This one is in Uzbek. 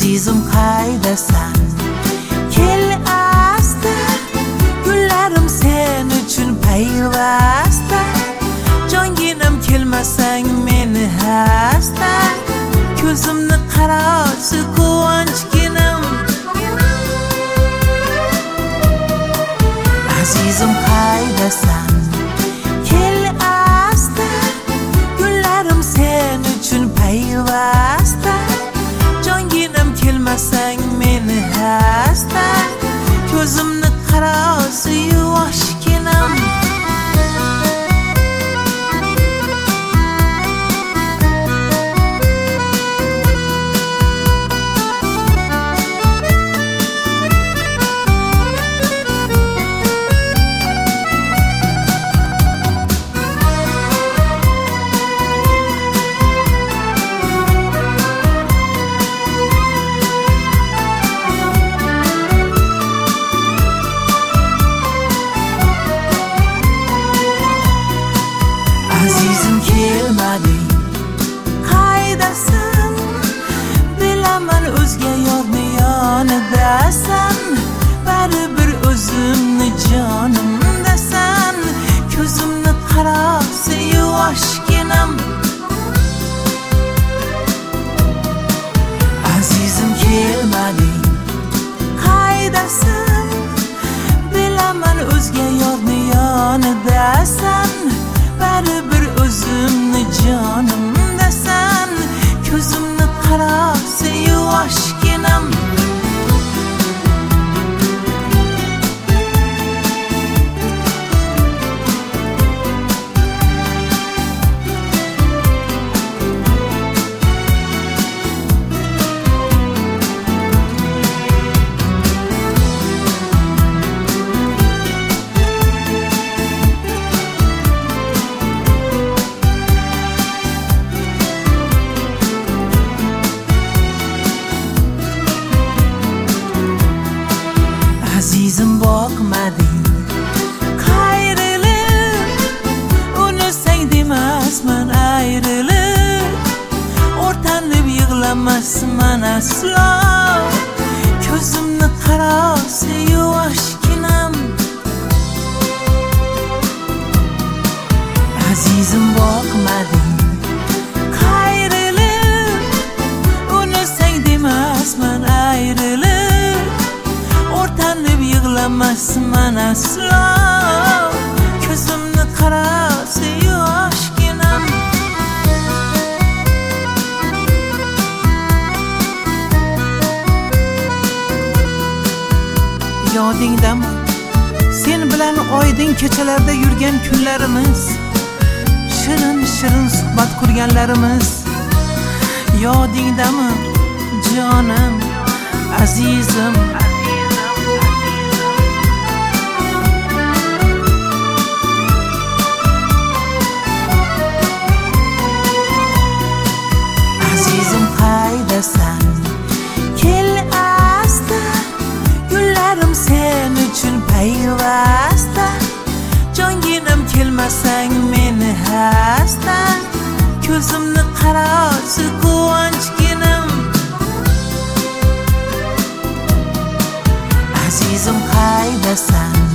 Azizim qaydasan? Kel asta, gullarim sen uchun payvasta. Jonginam kelmasang meni hasta. Ko'zimni qarasi quvonchginam. Azizim qaydasan? Kel asta, gullarim sen uchun payvasta. Jonginam kelmasang meni hasta. Ko'zimni qarasi yuvoshginam. Azizim kelmading, qaydasan? Bilaman o'zga yorni yonidasan. Baribir o'zimni jonimdasan. Ko'zimni qarasi yuvoshginam. Azizim kelmading, qaydasan? Bilaman o'zga yorni yonidasan. Baribir o'zimni jonimdasan. Ko'zimni qarasi yuvoshginam. Azizim boqmading, qayrilib, unisang demasman ayrilib. O'rtanib yig'lamasman aslo. Ko'zimni qarasi yuvoshginam. Azizim boqmading, qayrilib, unisang demasman ayrilib. O'rtanib yig'lamasman aslo. Ko'zimni qarasi yoshginam. Yodingdami? Sen bilan oydin kechalarda yurgan kunlarimiz, shirin suhbat qurganlarimiz. Yodingdami jonim, azizim? Azizim qaydasan? Kel asta, gullarim sen uchun payvasta. Jonginam kelmasang meni hasta. Ko'zimni qarasi quvonchginam. Azizim qaydasan?